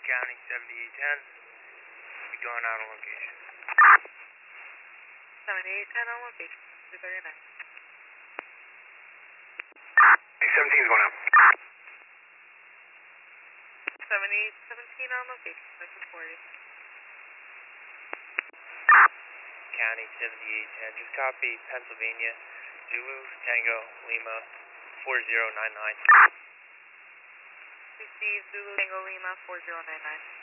County 7810. We're going out on location. 7810 on location. 239. 17's going out. 7817 on location. 640. County 7810. Just copy Pennsylvania. Zulu Tango Lima 4099. Receive Zulu Tango Lima 4099.